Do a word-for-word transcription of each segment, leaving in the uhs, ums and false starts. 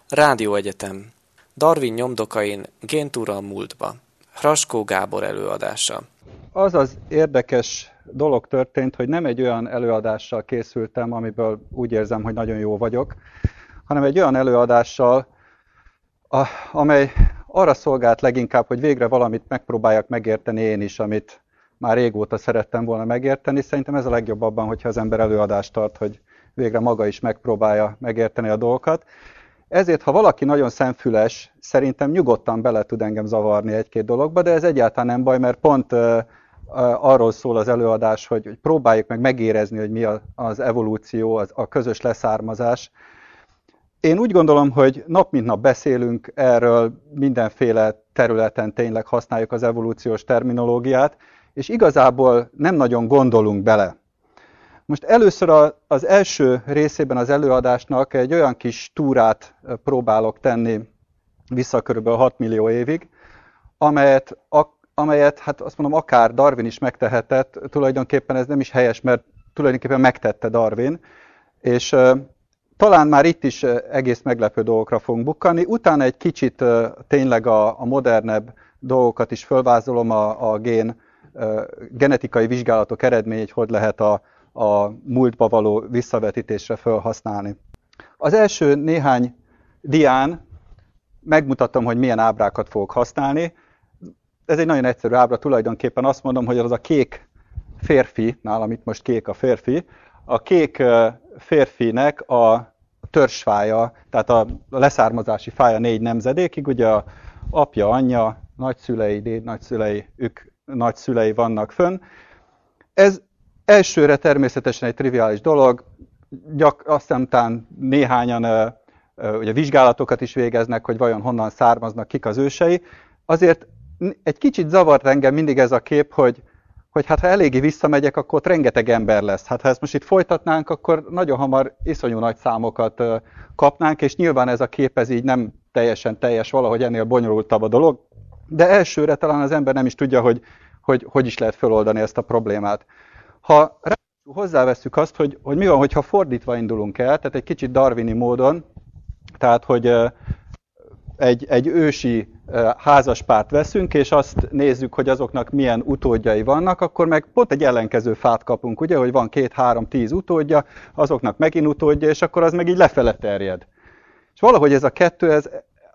Rádióegyetem. Darwin nyomdokain géntúra a múltba. Hraskó Gábor előadása. Az az érdekes dolog történt, hogy nem egy olyan előadással készültem, amiből úgy érzem, hogy nagyon jó vagyok, hanem egy olyan előadással, a, amely arra szolgált leginkább, hogy végre valamit megpróbáljak megérteni én is, amit már régóta szerettem volna megérteni. Szerintem ez a legjobb abban, hogyha az ember előadást tart, hogy végre maga is megpróbálja megérteni a dolgokat. Ezért, ha valaki nagyon szemfüles, szerintem nyugodtan bele tud engem zavarni egy-két dologba, de ez egyáltalán nem baj, mert pont uh, uh, arról szól az előadás, hogy, hogy próbáljuk meg megérezni, hogy mi a, az evolúció, az, a közös leszármazás. Én úgy gondolom, hogy nap mint nap beszélünk erről, mindenféle területen tényleg használjuk az evolúciós terminológiát, és igazából nem nagyon gondolunk bele. Most először az első részében az előadásnak egy olyan kis túrát próbálok tenni vissza körülbelül hat millió évig, amelyet, amelyet, hát azt mondom, akár Darwin is megtehetett, tulajdonképpen ez nem is helyes, mert tulajdonképpen megtette Darwin, és uh, talán már itt is egész meglepő dolgokra fogunk bukkanni. Utána egy kicsit uh, tényleg a, a modernebb dolgokat is fölvázolom, a, a gén, uh, genetikai vizsgálatok eredményét, hogy lehet a a múltba való visszavetítésre felhasználni. Az első néhány dián megmutatom, hogy milyen ábrákat fogok használni. Ez egy nagyon egyszerű ábra, tulajdonképpen azt mondom, hogy az a kék férfi, nálam itt most kék a férfi, a kék férfinek a törzsfája, tehát a leszármazási fája négy nemzedékig, ugye a apja, anyja, nagyszülei, dédnagyszülei, ők nagyszülei vannak fönn. Ez elsőre természetesen egy triviális dolog, gyak, aztán után néhányan uh, uh, ugye vizsgálatokat is végeznek, hogy vajon honnan származnak, kik az ősei. Azért egy kicsit zavart engem mindig ez a kép, hogy, hogy hát ha eléggé visszamegyek, akkor ott rengeteg ember lesz. Hát ha ezt most itt folytatnánk, akkor nagyon hamar iszonyú nagy számokat uh, kapnánk, és nyilván ez a kép ez így nem teljesen teljes, valahogy ennél bonyolultabb a dolog, de elsőre talán az ember nem is tudja, hogy hogy, hogy is lehet feloldani ezt a problémát. Ha hozzáveszünk azt, hogy, hogy mi van, hogyha fordítva indulunk el, tehát egy kicsit darwini módon, tehát hogy egy, egy ősi házaspárt veszünk, és azt nézzük, hogy azoknak milyen utódjai vannak, akkor meg pont egy ellenkező fát kapunk, ugye, hogy van két, három, tíz utódja, azoknak megint utódja, és akkor az meg így lefele terjed. És valahogy ez a kettő, ez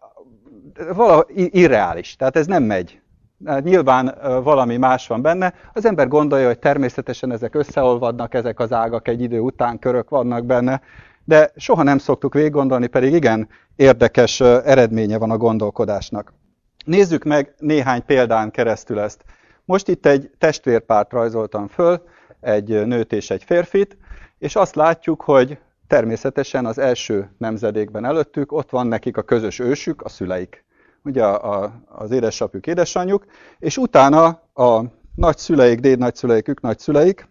valahogy irreális, tehát ez nem megy. Nyilván valami más van benne. Az ember gondolja, hogy természetesen ezek összeolvadnak, ezek az ágak egy idő után, körök vannak benne, de soha nem szoktuk végiggondolni, pedig igen érdekes eredménye van a gondolkodásnak. Nézzük meg néhány példán keresztül ezt. Most itt egy testvérpárt rajzoltam föl, egy nőt és egy férfit, és azt látjuk, hogy természetesen az első nemzedékben előttük ott van nekik a közös ősük, a szüleik. Ugye a, a, az édesapjuk, édesanyjuk, és utána a nagyszüleik, dédnagyszüleik, ők nagyszüleik,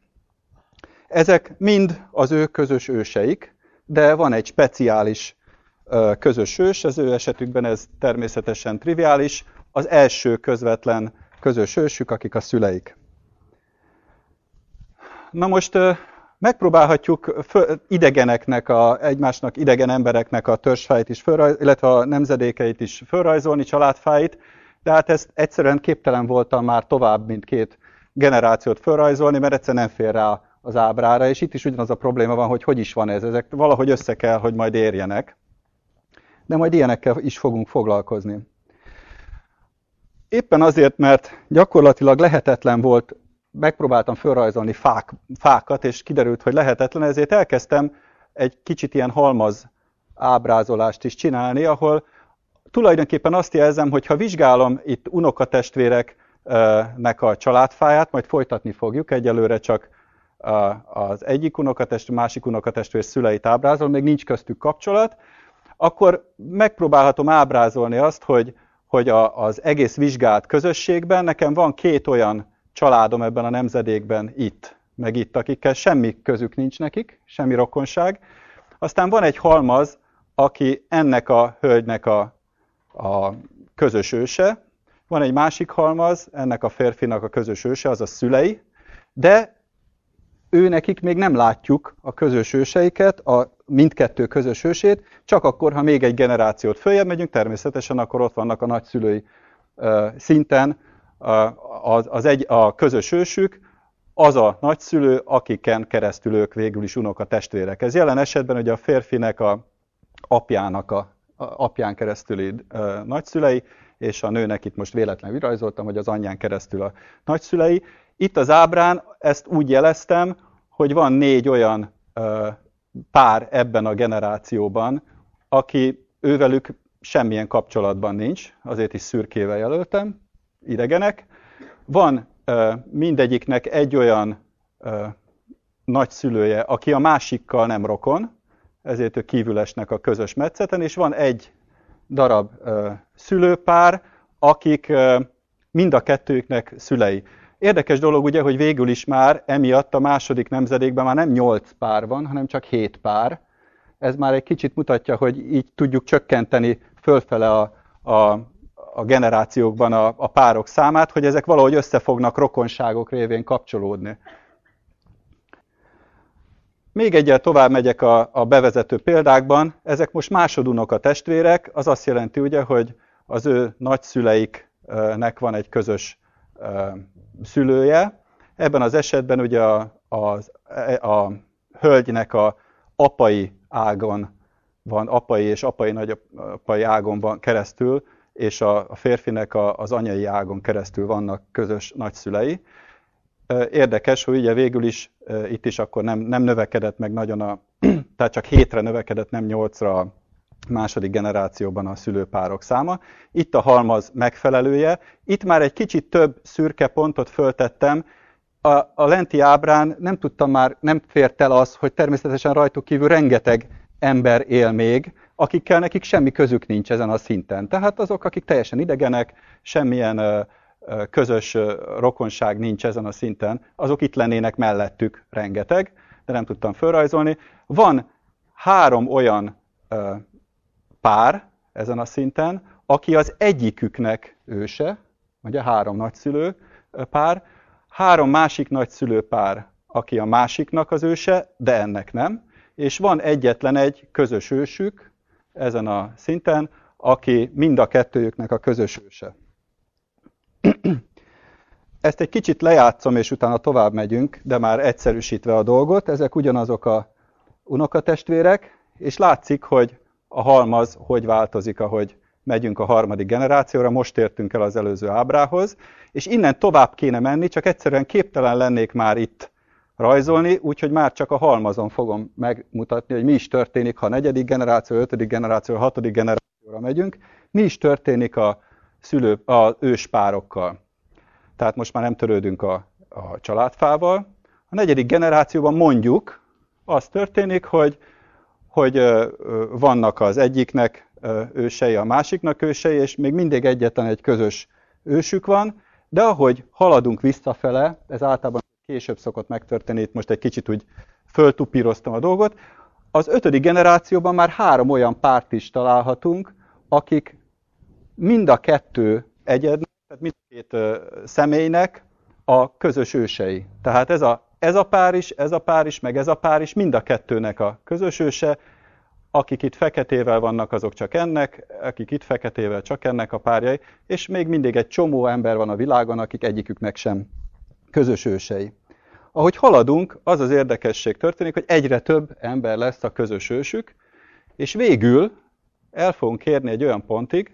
ezek mind az ő közös őseik, de van egy speciális uh, közös ős, az ő esetükben ez természetesen triviális, az első közvetlen közös ősük, akik a szüleik. Na most uh, megpróbálhatjuk föl, idegeneknek, a, egymásnak idegen embereknek a törzsfáit is fölrajzolni, illetve a nemzedékeit is fölrajzolni, családfáit, de hát ezt egyszerűen képtelen voltam már tovább, mint két generációt fölrajzolni, mert egyszerűen nem fér rá az ábrára, és itt is ugyanaz a probléma van, hogy hogy is van ez, ezek valahogy össze kell, hogy majd érjenek, de majd ilyenekkel is fogunk foglalkozni. Éppen azért, mert gyakorlatilag lehetetlen volt, megpróbáltam felrajzolni fák, fákat, és kiderült, hogy lehetetlen, ezért elkezdtem egy kicsit ilyen halmaz ábrázolást is csinálni, ahol tulajdonképpen azt jelzem, hogy ha vizsgálom itt unokatestvéreknek a családfáját, majd folytatni fogjuk, egyelőre csak az egyik unokatestvér, másik unokatestvér szüleit ábrázolom, még nincs köztük kapcsolat, akkor megpróbálhatom ábrázolni azt, hogy, hogy a, az egész vizsgált közösségben nekem van két olyan családom ebben a nemzedékben itt, meg itt, akikkel semmi közük nincs nekik, semmi rokonság. Aztán van egy halmaz, aki ennek a hölgynek a, a közös őse, van egy másik halmaz, ennek a férfinak a közös őse, az a szülei, de ő nekik még nem látjuk a közös őseiket, a mindkettő közös ősét, csak akkor, ha még egy generációt följebb megyünk, természetesen akkor ott vannak a nagyszülői szinten az, az egy, a közös ősük, az a nagyszülő, akiken keresztül ők végül is unokatestvérek. Ez jelen esetben ugye a férfinek a apjának a, a apján keresztüli a nagyszülei, és a nőnek itt most véletlenül virajzoltam, hogy az anyján keresztül a nagyszülei. Itt az ábrán ezt úgy jeleztem, hogy van négy olyan ö, pár ebben a generációban, aki ővelük semmilyen kapcsolatban nincs, azért is szürkével jelöltem, idegenek. Van ö, mindegyiknek egy olyan ö, nagyszülője, aki a másikkal nem rokon, ezért ők kívül esnek a közös metszeten, és van egy darab ö, szülőpár, akik ö, mind a kettőknek szülei. Érdekes dolog ugye, hogy végül is már emiatt a második nemzedékben már nem nyolc pár van, hanem csak hét pár. Ez már egy kicsit mutatja, hogy így tudjuk csökkenteni fölfele a, a, a generációkban a, a párok számát, hogy ezek valahogy össze fognak rokonságok révén kapcsolódni. Még egyel tovább megyek a, a bevezető példákban. Ezek most másodunoka testvérek, az azt jelenti ugye, hogy az ő nagyszüleiknek van egy közös szülője. Ebben az esetben ugye a, a, a hölgynek a apai ágon van, apai és apai nagyapai ágon van keresztül, és a, a férfinek a, az anyai ágon keresztül vannak közös nagyszülei. Érdekes, hogy ugye végül is itt is akkor nem, nem növekedett meg nagyon a, tehát csak hétre növekedett, nem nyolcra a második generációban a szülőpárok száma. Itt a halmaz megfelelője. Itt már egy kicsit több szürke pontot föltettem. A, a lenti ábrán nem tudtam már, nem fért el az, hogy természetesen rajtuk kívül rengeteg ember él még, akikkel nekik semmi közük nincs ezen a szinten. Tehát azok, akik teljesen idegenek, semmilyen ö, ö, közös ö, rokonság nincs ezen a szinten, azok itt lennének mellettük rengeteg, de nem tudtam felrajzolni. Van három olyan ö, pár ezen a szinten, aki az egyiküknek őse, ugye három nagyszülő pár, három másik nagyszülő pár, aki a másiknak az őse, de ennek nem, és van egyetlen egy közös ősük ezen a szinten, aki mind a kettőjüknek a közös őse. Ezt egy kicsit lejátszom, és utána tovább megyünk, de már egyszerűsítve a dolgot. Ezek ugyanazok a unokatestvérek, és látszik, hogy a halmaz hogy változik, ahogy megyünk a harmadik generációra, most értünk el az előző ábrához, és innen tovább kéne menni, csak egyszerűen képtelen lennék már itt rajzolni, úgyhogy már csak a halmazon fogom megmutatni, hogy mi is történik, ha a negyedik generáció, ötödik generáció, hatodik generációra megyünk, mi is történik a szülő, az őspárokkal. Tehát most már nem törődünk a, a családfával. A negyedik generációban mondjuk az történik, hogy hogy vannak az egyiknek ősei, a másiknak ősei, és még mindig egyetlen egy közös ősük van, de ahogy haladunk visszafele, ez általában később szokott megtörténni, itt most egy kicsit úgy föltupíroztam a dolgot, az ötödik generációban már három olyan párt is találhatunk, akik mind a kettő egyednek, tehát mind a két személynek a közös ősei. Tehát ez a Ez a pár is, ez a pár is, meg ez a pár is, mind a kettőnek a közös őse. Akik itt feketével vannak, azok csak ennek, akik itt feketével csak ennek a párjai, és még mindig egy csomó ember van a világon, akik egyiküknek sem közös ősei. Ahogy haladunk, az az érdekesség történik, hogy egyre több ember lesz a közös ősük, és végül el fogunk érni egy olyan pontig,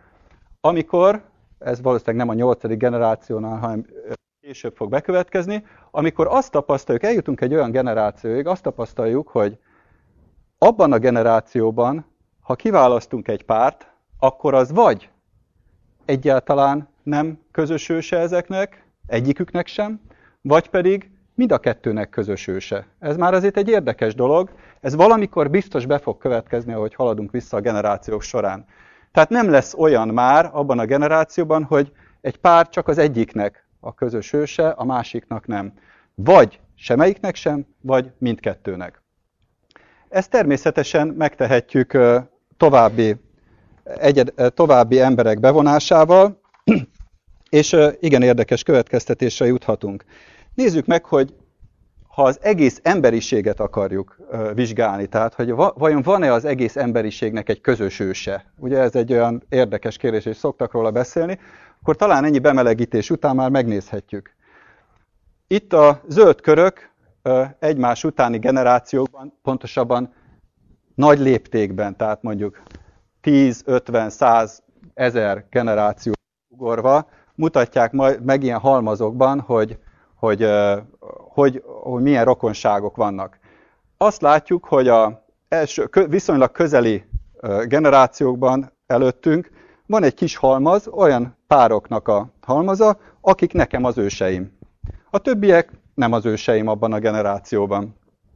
amikor, ez valószínűleg nem a nyolcadik generációnál, hanem később fog bekövetkezni, amikor azt tapasztaljuk, eljutunk egy olyan generációig, azt tapasztaljuk, hogy abban a generációban, ha kiválasztunk egy párt, akkor az vagy egyáltalán nem közös őse ezeknek, egyiküknek sem, vagy pedig mind a kettőnek közös őse. Ez már azért egy érdekes dolog, ez valamikor biztos be fog következni, ahogy haladunk vissza a generációk során. Tehát nem lesz olyan már abban a generációban, hogy egy pár csak az egyiknek a közös őse, a másiknak nem. Vagy semmelyiknek sem, vagy mindkettőnek. Ezt természetesen megtehetjük további, egyed, további emberek bevonásával, és igen érdekes következtetésre juthatunk. Nézzük meg, hogy ha az egész emberiséget akarjuk vizsgálni, tehát hogy vajon van-e az egész emberiségnek egy közös őse? Ugye ez egy olyan érdekes kérdés, és szoktak róla beszélni, akkor talán ennyi bemelegítés után már megnézhetjük. Itt a zöld körök egymás utáni generációkban, pontosabban nagy léptékben, tehát mondjuk tíz, ötven, száz, ezer generáció ugorva, mutatják meg ilyen halmazokban, hogy, hogy, hogy, hogy milyen rokonságok vannak. Azt látjuk, hogy a első, viszonylag közeli generációkban előttünk van egy kis halmaz, olyan pároknak a halmaza, akik nekem az őseim. A többiek nem az őseim abban a generációban.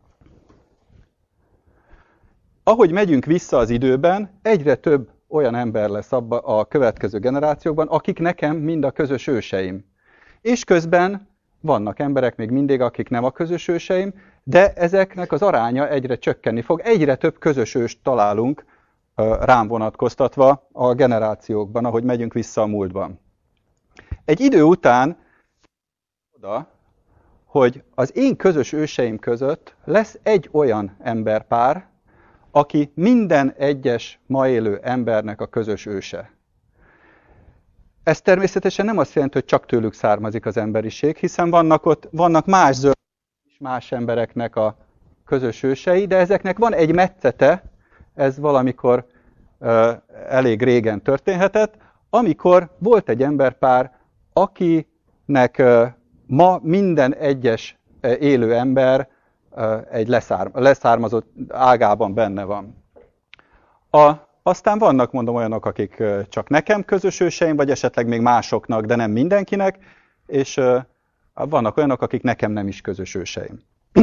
Ahogy megyünk vissza az időben, egyre több olyan ember lesz abba a következő generációkban, akik nekem mind a közös őseim. És közben vannak emberek még mindig, akik nem a közös őseim, de ezeknek az aránya egyre csökkenni fog. Egyre több közös őst találunk rám vonatkoztatva a generációkban, ahogy megyünk vissza a múltban. Egy idő után oda, hogy az én közös őseim között lesz egy olyan emberpár, aki minden egyes ma élő embernek a közös őse. Ez természetesen nem azt jelenti, hogy csak tőlük származik az emberiség, hiszen vannak ott vannak más zöld és más embereknek a közös ősei, de ezeknek van egy metszete, ez valamikor uh, elég régen történhetett, amikor volt egy emberpár, akinek uh, ma minden egyes uh, élő ember uh, egy leszárm, leszármazott ágában benne van. A, aztán vannak, mondom, olyanok, akik uh, csak nekem közös őseim, vagy esetleg még másoknak, de nem mindenkinek, és uh, vannak olyanok, akik nekem nem is közös őseim.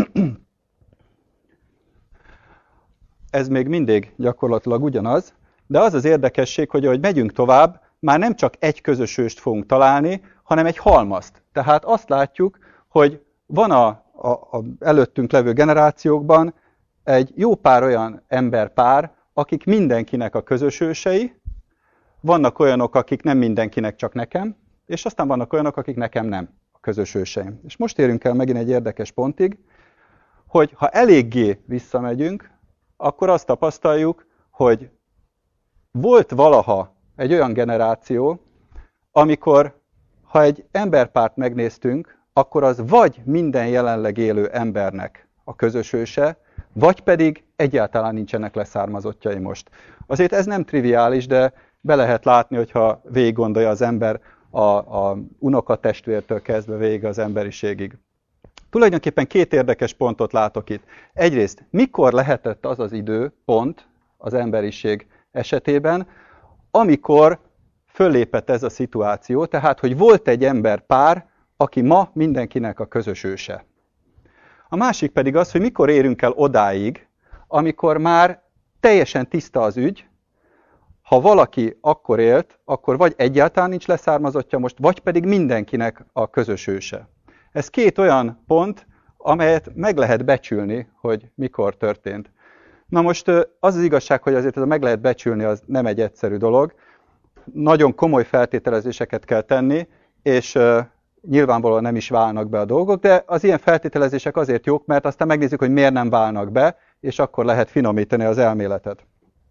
Ez még mindig gyakorlatilag ugyanaz, de az az érdekesség, hogy ahogy megyünk tovább, már nem csak egy közös őst fogunk találni, hanem egy halmazt. Tehát azt látjuk, hogy van a, a, a előttünk levő generációkban egy jó pár olyan emberpár, akik mindenkinek a közös ősei, vannak olyanok, akik nem mindenkinek, csak nekem, és aztán vannak olyanok, akik nekem nem a közös őseim. És most érünk el megint egy érdekes pontig, hogy ha eléggé visszamegyünk, akkor azt tapasztaljuk, hogy volt valaha egy olyan generáció, amikor, ha egy emberpárt megnéztünk, akkor az vagy minden jelenleg élő embernek a közös őse, vagy pedig egyáltalán nincsenek leszármazottjai most. Azért ez nem triviális, de be lehet látni, hogyha végig gondolja az ember a, a unokatestvértől kezdve végig az emberiségig. Tulajdonképpen két érdekes pontot látok itt. Egyrészt, mikor lehetett az az időpont az emberiség esetében, amikor föllépett ez a szituáció, tehát, hogy volt egy emberpár, aki ma mindenkinek a közös őse. A másik pedig az, hogy mikor érünk el odáig, amikor már teljesen tiszta az ügy, ha valaki akkor élt, akkor vagy egyáltalán nincs leszármazottja most, vagy pedig mindenkinek a közös őse. Ez két olyan pont, amelyet meg lehet becsülni, hogy mikor történt. Na most az az igazság, hogy azért ez a meg lehet becsülni, az nem egy egyszerű dolog. Nagyon komoly feltételezéseket kell tenni, és nyilvánvalóan nem is válnak be a dolgok, de az ilyen feltételezések azért jók, mert aztán megnézzük, hogy miért nem válnak be, és akkor lehet finomítani az elméletet.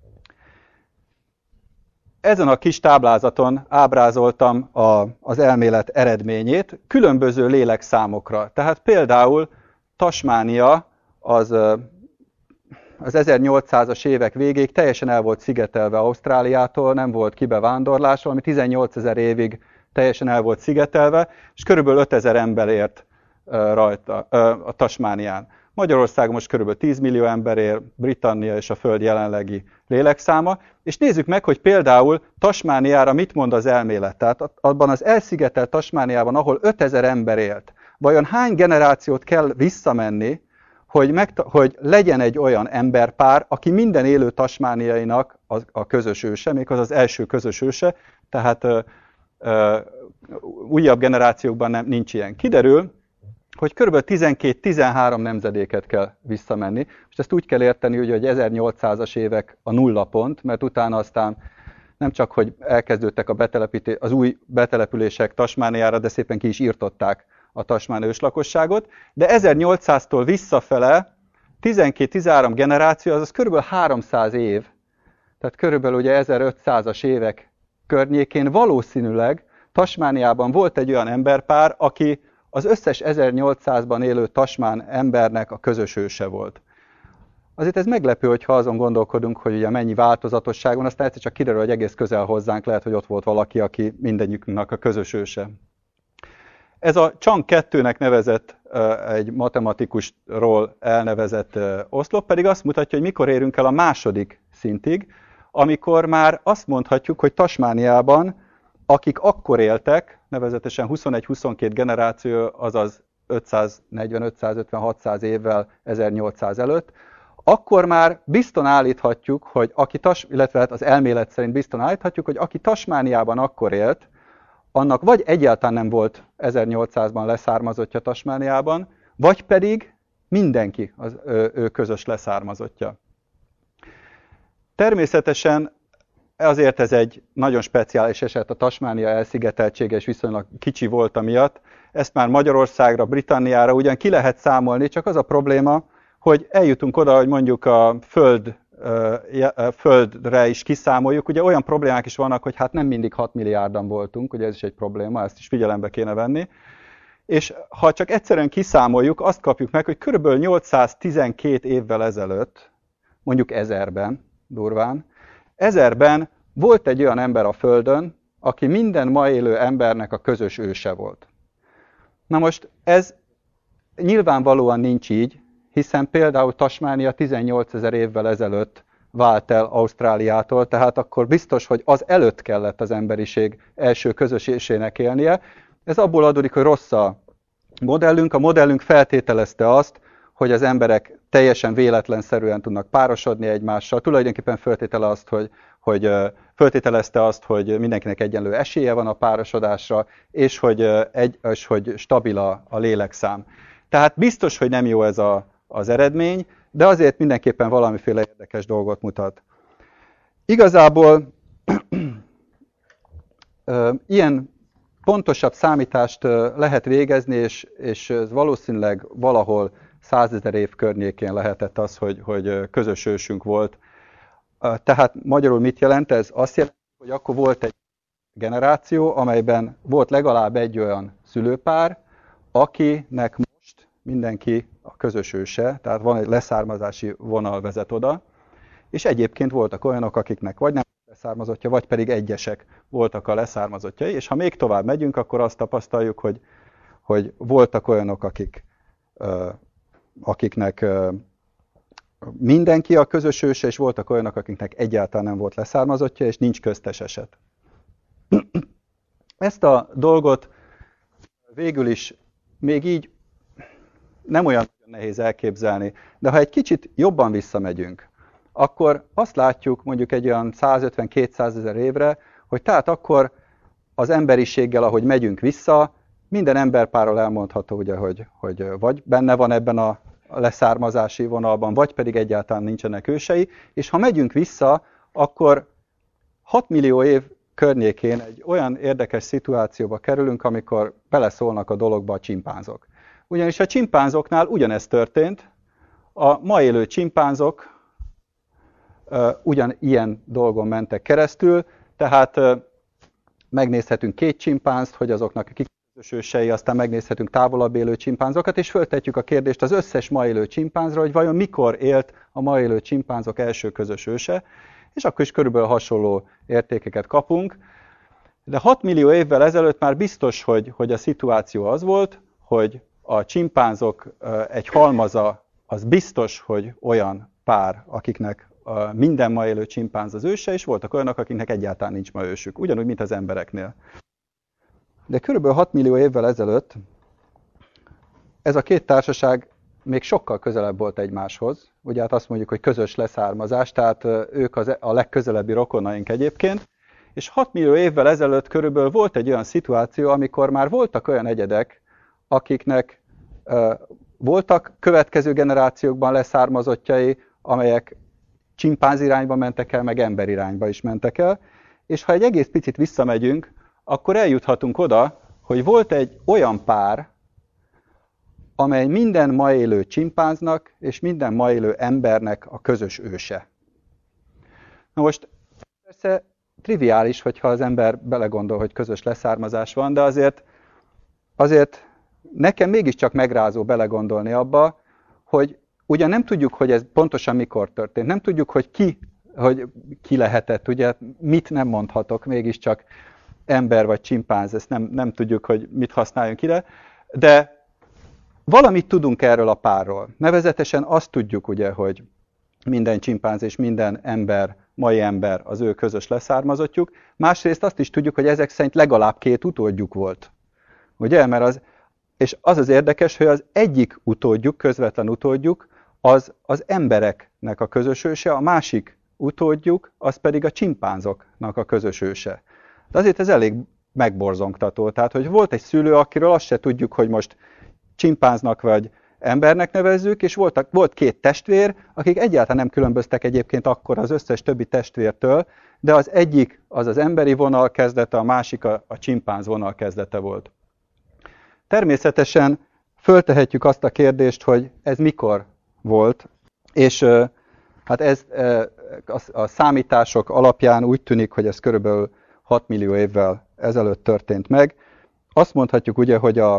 Ezen a kis táblázaton ábrázoltam a, az elmélet eredményét különböző lélekszámokra. Tehát például Tasmánia az, az ezernyolcszázas évek végéig teljesen el volt szigetelve Ausztráliától, nem volt kibevándorlás, valami tizennyolcezer évig teljesen el volt szigetelve, és körülbelül ötezer ember ért rajta a Tasmánián. Magyarországon most körülbelül tíz millió ember él, Britannia és a Föld jelenlegi lélekszáma, és nézzük meg, hogy például Tasmániára mit mond az elmélet. Tehát abban az elszigetelt Tasmániában, ahol ötezer ember élt, vajon hány generációt kell visszamenni, hogy, meg, hogy legyen egy olyan emberpár, aki minden élő tasmániainak a, a közös őse, méghozzá az első közös őse, tehát ö, ö, újabb generációkban nem, nincs ilyen. Kiderül, hogy kb. tizenkét-tizenhárom nemzedéket kell visszamenni. És ezt úgy kell érteni, hogy ezernyolcszázas évek a nulla pont, mert utána aztán nem csak, hogy elkezdődtek a betelepítés, az új betelepülések Tasmániára, de szépen ki is írtották a tasmáni őslakosságot, de ezernyolcszáztól visszafele tizenkét-tizenhárom generáció, azaz körülbelül háromszáz év, tehát körülbelül ugye ezerötszázas évek környékén valószínűleg Tasmániában volt egy olyan emberpár, aki az összes ezernyolcszázban élő tasmán embernek a közös őse volt. Azért ez meglepő, hogyha azon gondolkodunk, hogy ugye mennyi változatosság van, aztán egyszer csak kiderül, hogy egész közel hozzánk lehet, hogy ott volt valaki, aki mindegyikünknek a közös őse. Ez a Chang kettőnek nevezett, egy matematikusról elnevezett oszlop pedig azt mutatja, hogy mikor érünk el a második szintig, amikor már azt mondhatjuk, hogy Tasmániában, akik akkor éltek, nevezetesen huszonegy-huszonkét generáció, azaz ötszáznegyven-ötszázötven-hatszáz évvel ezernyolcszáz előtt, akkor már bizton állíthatjuk, hogy aki Tas, illetve hát az elmélet szerint bizton állíthatjuk, hogy aki Tasmániában akkor élt, annak vagy egyáltalán nem volt ezernyolcszázban leszármazottja Tasmániában, vagy pedig mindenki az ő, ő közös leszármazottja. Természetesen azért ez egy nagyon speciális eset, a Tasmánia elszigeteltsége és viszonylag kicsi volt miatt. Ezt már Magyarországra, Britanniára ugyan ki lehet számolni, csak az a probléma, hogy eljutunk oda, hogy mondjuk a föld, földre is kiszámoljuk. Ugye olyan problémák is vannak, hogy hát nem mindig hat milliárdan voltunk, ugye ez is egy probléma, ezt is figyelembe kéne venni. És ha csak egyszerűen kiszámoljuk, azt kapjuk meg, hogy körülbelül nyolcszáztizenkét évvel ezelőtt, mondjuk ezerben, durván, ezerben volt egy olyan ember a Földön, aki minden ma élő embernek a közös őse volt. Na most ez nyilvánvalóan nincs így, hiszen például Tasmánia tizennyolcezer évvel ezelőtt vált el Ausztráliától, tehát akkor biztos, hogy az előtt kellett az emberiség első közösésének élnie. Ez abból adódik, hogy rossz a modellünk. A modellünk feltételezte azt, hogy az emberek teljesen véletlenszerűen tudnak párosodni egymással. Tulajdonképpen feltétele azt, hogy, hogy feltételezte azt, hogy mindenkinek egyenlő esélye van a párosodásra, és hogy, egy, és hogy stabil a, a lélekszám. Tehát biztos, hogy nem jó ez a, az eredmény, de azért mindenképpen valamiféle érdekes dolgot mutat. Igazából ilyen pontosabb számítást lehet végezni, és, és valószínűleg valahol százezer év környékén lehetett az, hogy, hogy közös ősünk volt. Tehát magyarul mit jelent ez? Azt jelenti, hogy akkor volt egy generáció, amelyben volt legalább egy olyan szülőpár, akinek most mindenki a közös őse, tehát van egy leszármazási vonal vezet oda, és egyébként voltak olyanok, akiknek vagy nem leszármazottja, vagy pedig egyesek voltak a leszármazottjai, és ha még tovább megyünk, akkor azt tapasztaljuk, hogy, hogy voltak olyanok, akik, akiknek mindenki a közös őse, és voltak olyanok, akiknek egyáltalán nem volt leszármazottja, és nincs köztes eset. Ezt a dolgot végül is még így nem olyan nehéz elképzelni, de ha egy kicsit jobban visszamegyünk, akkor azt látjuk mondjuk egy olyan százötven-kétszázezer évre, hogy tehát akkor az emberiséggel, ahogy megyünk vissza, minden emberpárral elmondható, ugye, hogy, hogy vagy benne van ebben a leszármazási vonalban, vagy pedig egyáltalán nincsenek ősei, és ha megyünk vissza, akkor hat millió év környékén egy olyan érdekes szituációba kerülünk, amikor beleszólnak a dologba a csimpánzok. Ugyanis a csimpánzoknál ugyanezt történt, a ma élő csimpánzok uh, ugyan ilyen dolgon mentek keresztül, tehát uh, megnézhetünk két csimpánzt, hogy azoknak kik közös ősei, aztán megnézhetünk távolabb élő csimpánzokat, és föltetjük a kérdést az összes ma élő csimpánzra, hogy vajon mikor élt a ma élő csimpánzok első közös őse, és akkor is körülbelül hasonló értékeket kapunk. De hat millió évvel ezelőtt már biztos, hogy, hogy a szituáció az volt, hogy a csimpánzok egy halmaza az biztos, hogy olyan pár, akiknek minden ma élő csimpánz az őse, és voltak olyanok, akiknek egyáltalán nincs ma ősük, ugyanúgy, mint az embereknél. De körülbelül hat millió évvel ezelőtt ez a két társaság még sokkal közelebb volt egymáshoz. Ugye hát azt mondjuk, hogy közös leszármazás, tehát ők az, a legközelebbi rokonaink egyébként. És hat millió évvel ezelőtt körülbelül volt egy olyan szituáció, amikor már voltak olyan egyedek, akiknek uh, voltak következő generációkban leszármazottjai, amelyek csimpánz irányba mentek el, meg ember irányba is mentek el. És ha egy egész picit visszamegyünk, akkor eljuthatunk oda, hogy volt egy olyan pár, amely minden ma élő csimpánznak és minden ma élő embernek a közös őse. Na most persze triviális, hogyha az ember belegondol, hogy közös leszármazás van, de azért, azért nekem mégiscsak megrázó belegondolni abba, hogy ugyan nem tudjuk, hogy ez pontosan mikor történt, nem tudjuk, hogy ki, hogy ki lehetett, ugye mit nem mondhatok, mégiscsak ember vagy csimpánz, ezt nem, nem tudjuk, hogy mit használjunk ide, de valamit tudunk erről a párról. Nevezetesen azt tudjuk, ugye, hogy minden csimpánz és minden ember, mai ember az ő közös leszármazottjuk. Másrészt azt is tudjuk, hogy ezek szerint legalább két utódjuk volt. Ugye? Mert az, és az az érdekes, hogy az egyik utódjuk, közvetlen utódjuk, az az embereknek a közös őse, a másik utódjuk, az pedig a csimpánzoknak a közös őse. De azért ez elég megborzongtató. Tehát, hogy volt egy szülő, akiről azt se tudjuk, hogy most csimpánznak vagy embernek nevezzük, és voltak, volt két testvér, akik egyáltalán nem különböztek egyébként akkor az összes többi testvértől, de az egyik az az emberi vonal kezdete, a másik a, a csimpánz vonal kezdete volt. Természetesen föltehetjük azt a kérdést, hogy ez mikor volt, és hát ez a számítások alapján úgy tűnik, hogy ez körülbelül hat millió évvel ezelőtt történt meg. Azt mondhatjuk ugye, hogy a,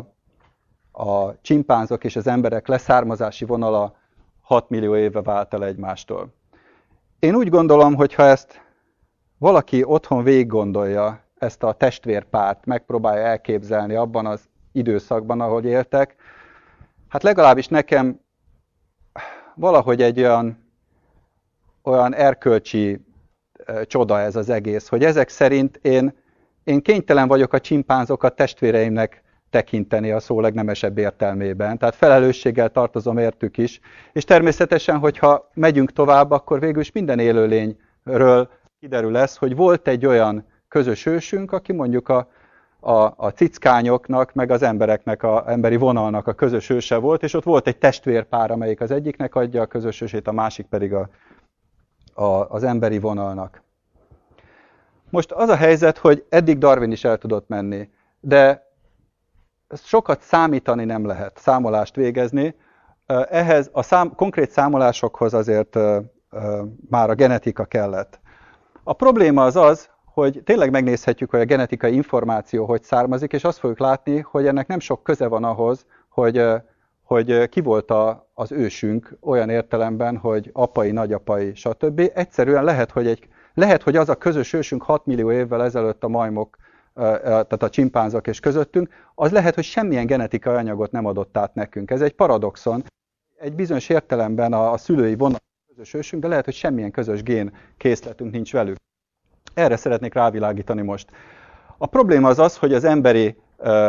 a csimpánzok és az emberek leszármazási vonala hat millió éve vált el egymástól. Én úgy gondolom, hogy ha ezt valaki otthon végig gondolja, ezt a testvérpárt megpróbálja elképzelni abban az időszakban, ahogy éltek, hát legalábbis nekem valahogy egy olyan, olyan erkölcsi e, csoda ez az egész, hogy ezek szerint én, én kénytelen vagyok a csimpánzokat testvéreimnek tekinteni a szó legnemesebb értelmében. Tehát felelősséggel tartozom értük is. És természetesen, hogyha megyünk tovább, akkor végül is minden élőlényről kiderül ez, hogy volt egy olyan közös ősünk, aki mondjuk a, a, a cickányoknak, meg az embereknek, a emberi vonalnak a közös őse volt, és ott volt egy testvérpár, amelyik az egyiknek adja a közös ősét, a másik pedig a, a, az emberi vonalnak. Most az a helyzet, hogy eddig Darwin is el tudott menni, de sokat számítani nem lehet, számolást végezni. Ehhez a szám, konkrét számolásokhoz azért uh, uh, már a genetika kellett. A probléma az az, hogy tényleg megnézhetjük, hogy a genetikai információ hogy származik, és azt fogjuk látni, hogy ennek nem sok köze van ahhoz, hogy, uh, hogy ki volt a, az ősünk olyan értelemben, hogy apai, nagyapai, stb. Egyszerűen lehet, hogy, egy, lehet, hogy az a közös ősünk hat millió évvel ezelőtt a majmok, tehát a csimpánzok és közöttünk, az lehet, hogy semmilyen genetikai anyagot nem adott át nekünk. Ez egy paradoxon. Egy bizonyos értelemben a, a szülői vonal közös ősünk, de lehet, hogy semmilyen közös gén készletünk nincs velük. Erre szeretnék rávilágítani most. A probléma az az, hogy az emberi uh,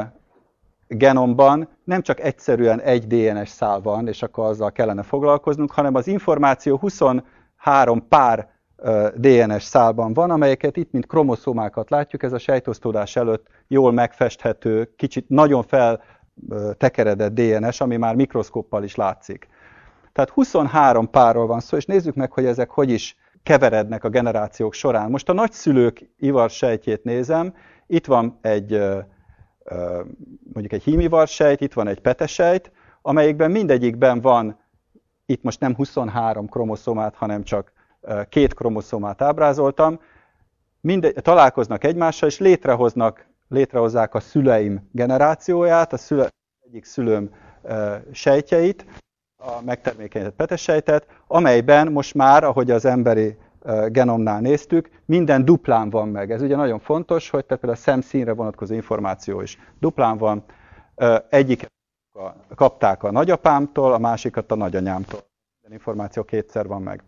genomban nem csak egyszerűen egy dé en es szál van, és akkor azzal kellene foglalkoznunk, hanem az információ huszonhárom pár dé en es szálban van, amelyeket itt, mint kromoszómákat látjuk, ez a sejtosztódás előtt jól megfesthető, kicsit nagyon feltekeredett dé en es, ami már mikroszkóppal is látszik. Tehát huszonhárom párról van szó, és nézzük meg, hogy ezek hogy is keverednek a generációk során. Most a nagyszülők ivarsejtjét nézem, itt van egy, mondjuk egy hímivarsejt, itt van egy petesejt, amelyikben mindegyikben van, itt most nem huszonhárom kromoszómát, hanem csak két kromoszómát ábrázoltam, mindegy, találkoznak egymással, és létrehoznak, létrehozzák a szüleim generációját, a szüle, egyik szülőm uh, sejtjeit, a megtermékenyített petessejtet, amelyben most már, ahogy az emberi uh, genomnál néztük, minden duplán van meg. Ez ugye nagyon fontos, hogy tehát például a szemszínre vonatkozó információ is duplán van. Uh, egyiket kapták a nagyapámtól, a másikat a nagyanyámtól. Minden információ kétszer van meg.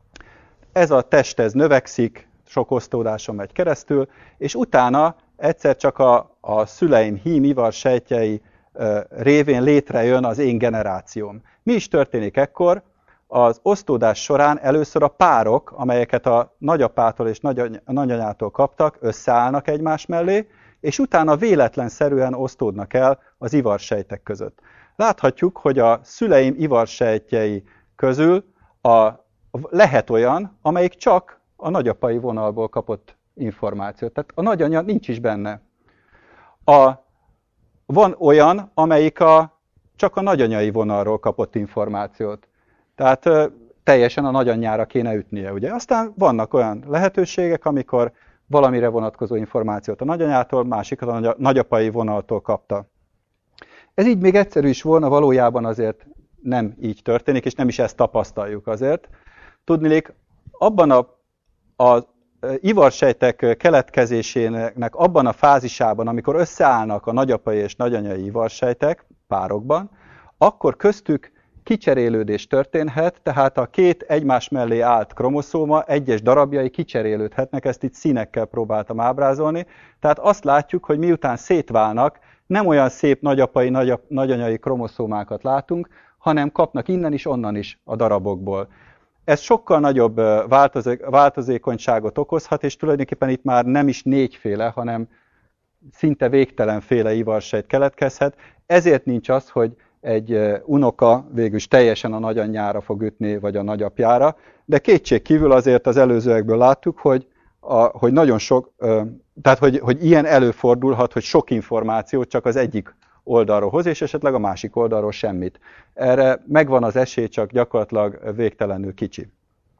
Ez a test, ez növekszik, sok osztódáson megy keresztül, és utána egyszer csak a, a szüleim hím-ivar sejtjei uh, révén létrejön az én generációm. Mi is történik ekkor? Az osztódás során először a párok, amelyeket a nagyapától és nagy, nagyanyától kaptak, összeállnak egymás mellé, és utána véletlenszerűen osztódnak el az ivarsejtek között. Láthatjuk, hogy a szüleim ivarsejtjei közül a lehet olyan, amelyik csak a nagyapai vonalból kapott információt. Tehát a nagyanya nincs is benne. A, van olyan, amelyik a, csak a nagyanyai vonalról kapott információt. Tehát teljesen a nagyanyjára kéne ütnie, ugye? Aztán vannak olyan lehetőségek, amikor valamire vonatkozó információt a nagyanyától, másikat a nagyapai vonaltól kapta. Ez így még egyszerű is volna, valójában azért nem így történik, és nem is ezt tapasztaljuk azért. Tudniillik, abban a, a ivarsejtek keletkezésének abban a fázisában, amikor összeállnak a nagyapai és nagyanyai ivarsejtek párokban, akkor köztük kicserélődés történhet, tehát a két egymás mellé állt kromoszóma egyes darabjai kicserélődhetnek, ezt itt színekkel próbáltam ábrázolni. Tehát azt látjuk, hogy miután szétválnak, nem olyan szép nagyapai, nagyap, nagyanyai kromoszómákat látunk, hanem kapnak innen is, onnan is a darabokból. Ez sokkal nagyobb változé, változékonyságot okozhat, és tulajdonképpen itt már nem is négyféle, hanem szinte végtelenféle ivarsejt keletkezhet. Ezért nincs az, hogy egy unoka végülis teljesen a nagyanyjára fog ütni, vagy a nagyapjára, de kétség kívül azért az előzőekből láttuk, hogy, a, hogy nagyon sok, tehát hogy, hogy ilyen előfordulhat, hogy sok információt csak az egyik oldalról hoz, és esetleg a másik oldalról semmit. Erre megvan az esély, csak gyakorlatilag végtelenül kicsi.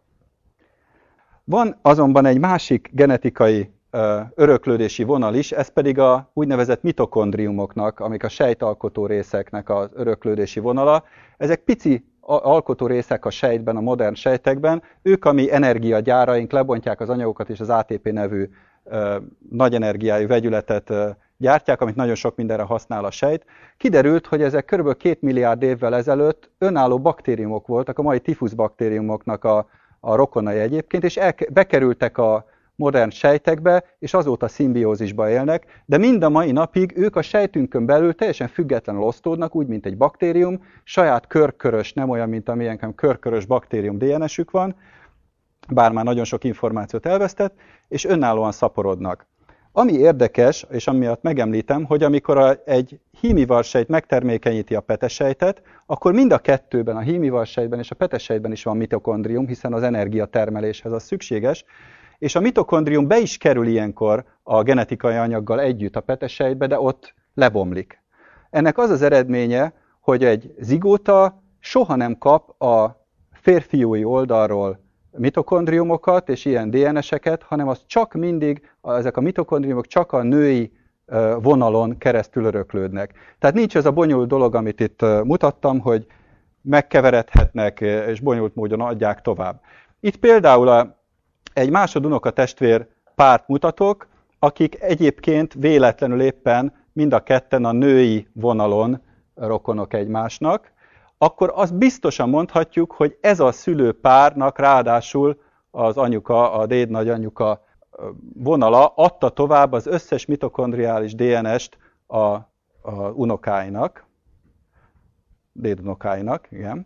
Van azonban egy másik genetikai öröklődési vonal is, ez pedig a úgynevezett mitokondriumoknak, amik a sejtalkotó részeknek az öröklődési vonala. Ezek pici alkotó részek a sejtben, a modern sejtekben, ők a mi energiagyáraink, lebontják az anyagokat és az á té pé nevű ö, nagy energiájú vegyületet ö, gyártják, amit nagyon sok mindenre használ a sejt. Kiderült, hogy ezek kb. két milliárd évvel ezelőtt önálló baktériumok voltak, a mai tifusz baktériumoknak a, a rokonai egyébként, és el, bekerültek a modern sejtekbe, és azóta szimbiózisba élnek, de mind a mai napig ők a sejtünkön belül teljesen függetlenül osztódnak, úgy, mint egy baktérium, saját körkörös, nem olyan, mint amilyen, hanem körkörös baktérium dé en es-ük van, bár már nagyon sok információt elvesztett, és önállóan szaporodnak. Ami érdekes, és amiatt megemlítem, hogy amikor a, egy hímivarsejt megtermékenyíti a petesejtet, akkor mind a kettőben, a hímivarsejtben és a petesejtben is van mitokondrium, hiszen az energiatermeléshez az szükséges, és a mitokondrium be is kerül ilyenkor a genetikai anyaggal együtt a petesejtbe, de ott lebomlik. Ennek az az eredménye, hogy egy zigóta soha nem kap a férfiúi oldalról mitokondriumokat és ilyen dé en es-eket, hanem az csak mindig, ezek a mitokondriumok csak a női vonalon keresztül öröklődnek. Tehát nincs ez a bonyolult dolog, amit itt mutattam, hogy megkeveredhetnek és bonyolult módon adják tovább. Itt például a egy másodunoka testvér párt mutatok, akik egyébként véletlenül éppen mind a ketten a női vonalon rokonok egymásnak, akkor azt biztosan mondhatjuk, hogy ez a szülőpárnak ráadásul az anyuka, a dédnagyanyuka vonala adta tovább az összes mitokondriális dé en es-t a, a unokáinak, dédunokáinak, igen.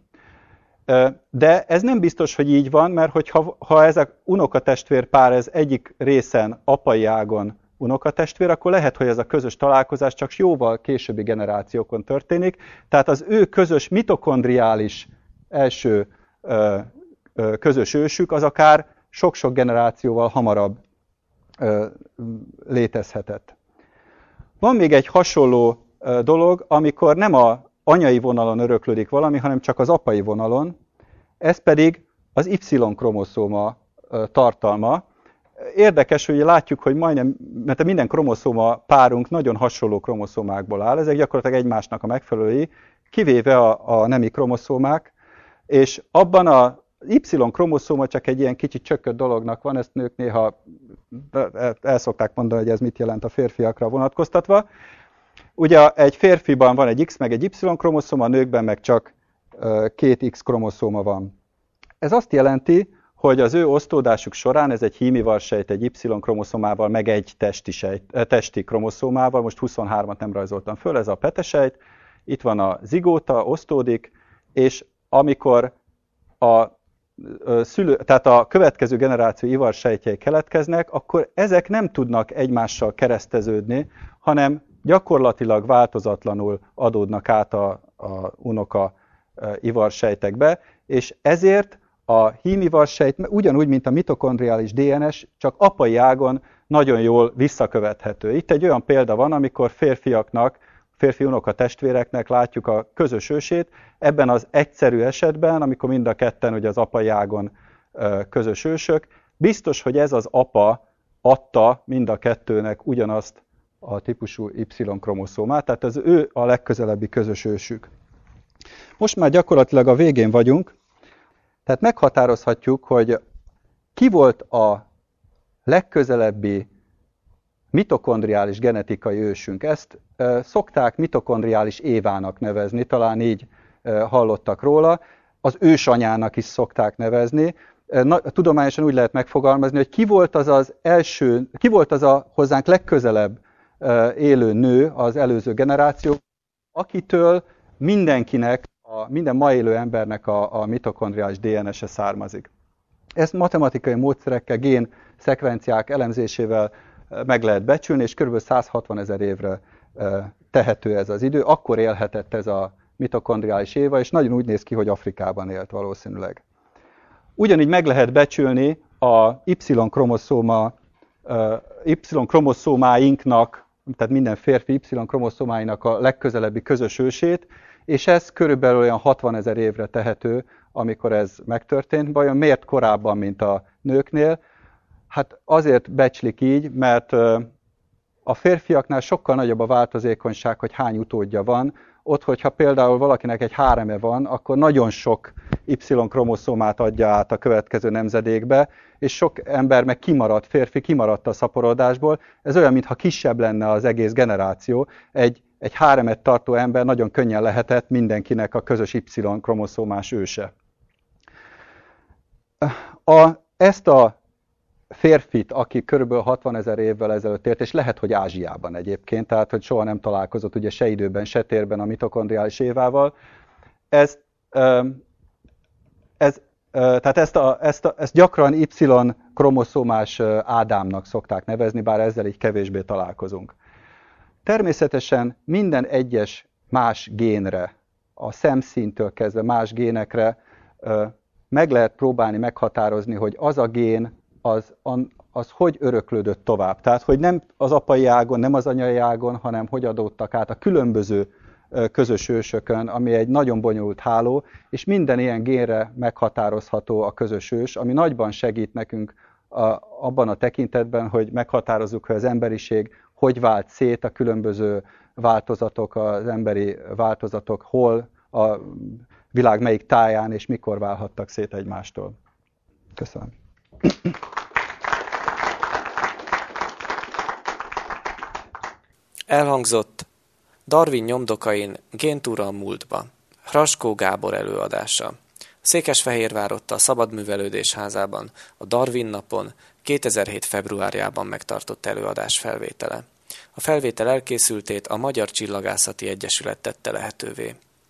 De ez nem biztos, hogy így van, mert hogyha, ha ez a unokatestvérpár ez egyik részen apai ágon unokatestvér, akkor lehet, hogy ez a közös találkozás csak jóval későbbi generációkon történik. Tehát az ő közös mitokondriális első ö, ö, közös ősük az akár sok-sok generációval hamarabb ö, létezhetett. Van még egy hasonló ö, dolog, amikor nem a anyai vonalon öröklődik valami, hanem csak az apai vonalon, ez pedig az Y-kromoszóma tartalma. Érdekes, hogy látjuk, hogy majdnem, mert minden kromoszóma párunk nagyon hasonló kromoszómákból áll, ezek gyakorlatilag egymásnak a megfelelői, kivéve a, a nemi kromoszómák, és abban a Y-kromoszóma csak egy ilyen kicsit csökkött dolognak van, ezt nők néha el szokták mondani, hogy ez mit jelent a férfiakra vonatkoztatva. Ugye egy férfiban van egy X meg egy Y-kromoszóma, a nőkben meg csak két X-kromoszóma van. Ez azt jelenti, hogy az ő osztódásuk során ez egy hímivarsejt egy Y-kromoszómával, meg egy testi, sejt, testi kromoszómával, most huszonhármat nem rajzoltam föl, ez a petesejt, itt van a zigóta, osztódik, és amikor a, szülő, tehát a következő generáció ivarsejtjei keletkeznek, akkor ezek nem tudnak egymással kereszteződni, hanem gyakorlatilag változatlanul adódnak át a, a unoka ivarsejtekbe, és ezért a hímivarsejt ugyanúgy, mint a mitokondriális dé en es, csak apai ágon nagyon jól visszakövethető. Itt egy olyan példa van, amikor férfiaknak férfi unoka testvéreknek látjuk a közös ősét. Ebben az egyszerű esetben, amikor mind a ketten ugye az apai ágon közös ősök, biztos, hogy ez az apa adta mind a kettőnek ugyanazt a típusú Y-kromoszómát, tehát az ő a legközelebbi közös ősük. Most már gyakorlatilag a végén vagyunk, tehát meghatározhatjuk, hogy ki volt a legközelebbi mitokondriális genetikai ősünk. Ezt e, szokták mitokondriális Évának nevezni, talán így e, hallottak róla. Az ősanyának is szokták nevezni. E, na, tudományosan úgy lehet megfogalmazni, hogy ki volt az az első, ki volt az a hozzánk legközelebb e, élő nő az előző generáció, akitől mindenkinek, a, minden ma élő embernek a, a mitokondriális dé en es-e származik. Ezt matematikai módszerekkel, gén szekvenciák elemzésével meg lehet becsülni, és kb. száz hatvanezer évre tehető ez az idő. Akkor élhetett ez a mitokondriális Éva, és nagyon úgy néz ki, hogy Afrikában élt valószínűleg. Ugyanígy meg lehet becsülni a Y-kromoszóma, Y-kromoszómáinknak, tehát minden férfi Y-kromoszómáinak a legközelebbi közös ősét, és ez körülbelül olyan hatvanezer évre tehető, amikor ez megtörtént. Vajon miért korábban, mint a nőknél? Hát azért becslik így, mert a férfiaknál sokkal nagyobb a változékonyság, hogy hány utódja van. Ott, hogyha például valakinek egy háreme van, akkor nagyon sok Y-kromoszómát adja át a következő nemzedékbe, és sok ember meg kimaradt, férfi kimaradt a szaporodásból. Ez olyan, mintha kisebb lenne az egész generáció. Egy, egy háremet tartó ember nagyon könnyen lehetett mindenkinek a közös Y-kromoszómás őse. A, ezt a férfit, aki körülbelül hatvanezer évvel ezelőtt élt, és lehet, hogy Ázsiában egyébként, tehát hogy soha nem találkozott ugye se időben, se térben a mitokondriális Évával. Ez, ez, tehát ezt, a, ezt, a, ezt gyakran Y-kromoszómás Ádámnak szokták nevezni, bár ezzel így kevésbé találkozunk. Természetesen minden egyes más génre, a szemszíntől kezdve más génekre meg lehet próbálni meghatározni, hogy az a gén, Az, az hogy öröklődött tovább. Tehát, hogy nem az apai ágon, nem az anyai ágon, hanem hogy adódtak át a különböző közös ősökön, ami egy nagyon bonyolult háló, és minden ilyen génre meghatározható a közös ős, ami nagyban segít nekünk a, abban a tekintetben, hogy meghatározzuk, hogy az emberiség hogy vált szét, a különböző változatok, az emberi változatok, hol a világ melyik táján, és mikor válhattak szét egymástól. Köszönöm. Elhangzott Darwin nyomdokain Géntúra a múltba. Hraskó Gábor előadása. Székesfehérvár ott a Szabad Művelődés Házában a Darwin napon kétezer-hét februárjában megtartott előadás felvétele. A felvétel elkészültét a Magyar Csillagászati Egyesület tette lehetővé.